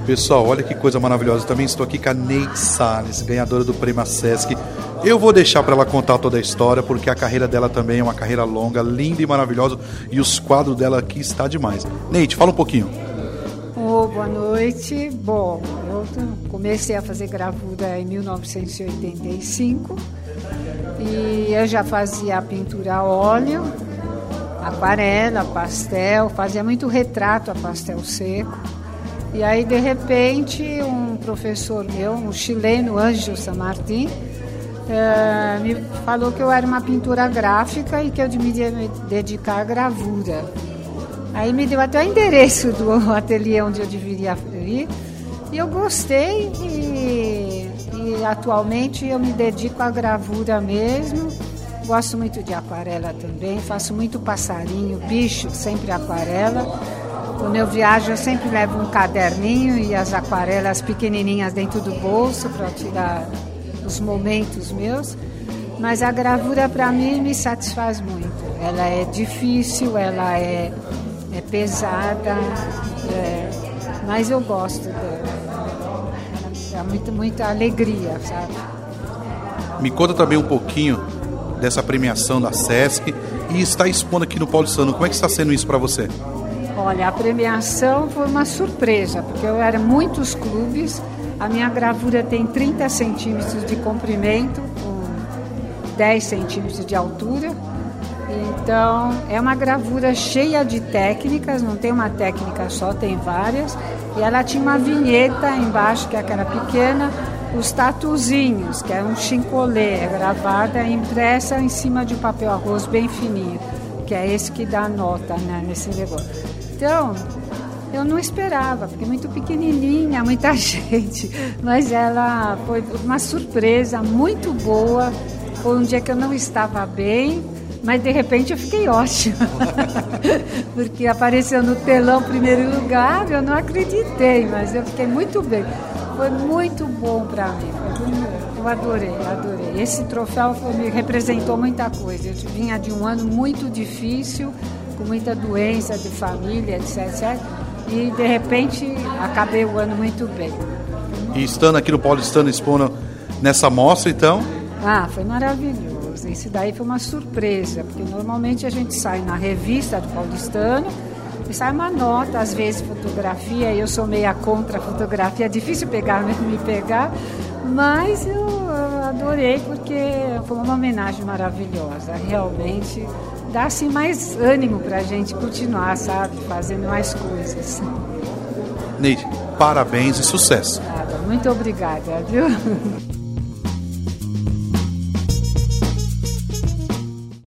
Pessoal, olha que coisa maravilhosa. Eu também estou aqui com a Neide Salles, ganhadora do Prêmio Sesc. Eu vou deixar para ela contar toda a história, porque a carreira dela também é uma carreira longa, linda e maravilhosa, e os quadros dela aqui está demais. Neide, fala um pouquinho. Boa noite. Bom, eu comecei a fazer gravura em 1985 e eu já fazia pintura a óleo, aquarela, pastel, fazia muito retrato a pastel seco. E aí, de repente, um professor meu, um chileno, Ângelo San Martín, me falou que eu era uma pintora gráfica e que eu devia me dedicar à gravura. Aí me deu até o endereço do ateliê onde eu deveria ir. E eu gostei e atualmente eu me dedico à gravura mesmo. Gosto muito de aquarela também, faço muito passarinho, bicho, sempre aquarela. Quando eu viajo eu sempre levo um caderninho e as aquarelas pequenininhas dentro do bolso para tirar os momentos meus. Mas a gravura para mim me satisfaz muito. Ela é difícil, ela é pesada, mas eu gosto dela. É muita alegria, sabe? Me conta também um pouquinho dessa premiação da Sesc e está expondo aqui no Paulistano. Como é que está sendo isso para você? Olha, a premiação foi uma surpresa, porque eu era em muitos clubes. A minha gravura tem 30 centímetros de comprimento, com 10 centímetros de altura. Então, é uma gravura cheia de técnicas, não tem uma técnica só, tem várias. E ela tinha uma vinheta embaixo, que é aquela pequena, os tatuzinhos, que é um chincolê, gravada, impressa em cima de um papel arroz bem fininho, que é esse que dá nota, né, nesse negócio. Então, eu não esperava, porque é muito pequenininha, muita gente, mas ela foi uma surpresa muito boa. Foi um dia que eu não estava bem, mas de repente eu fiquei ótima, porque apareceu no telão em primeiro lugar, eu não acreditei, mas eu fiquei muito bem. Foi muito bom para mim, eu adorei. Esse troféu me representou muita coisa. Eu vinha de um ano muito difícil, com muita doença de família, etc. E de repente acabei o ano muito bem. E estando aqui no Paulistano expondo nessa mostra, então? Foi maravilhoso. Isso daí foi uma surpresa, porque normalmente a gente sai na revista do Paulistano e sai uma nota, às vezes fotografia, e eu sou meia contra a fotografia, é difícil me pegar, mas eu adorei porque foi uma homenagem maravilhosa, realmente dá assim mais ânimo para a gente continuar, sabe, fazendo mais coisas. Neide, parabéns e sucesso. Muito obrigada, viu?